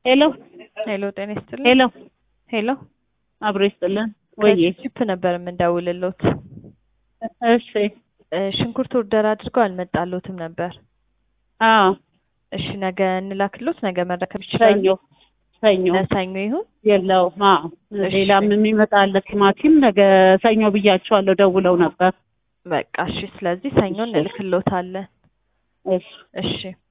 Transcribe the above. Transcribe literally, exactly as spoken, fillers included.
ሄሎ ሄሎ ጤና ይስጥልኝ። ሄሎ ሄሎ አብሮ ይስጥልን ወይ? ቺፕ ነበር የምንደውልልዎት። እሺ ሽንኩርት ኦርደር አድርገው አልመጣልዎትም ነበር። አዎ እሺ ነገ እንላክልዎት። ነገ መረከብ ይችላሉ? ሰኞ ሰኞ ሰኞ ይሁን። የለውም። አዎ ሌላም የሚመጣለ ቲማቲም ነገ ሰኞ ብያቸዋለሁ፣ ደውለው ነበር። በቃ እሺ፣ ስለዚህ ሰኞ እንልክልዎታለን። እሺ እሺ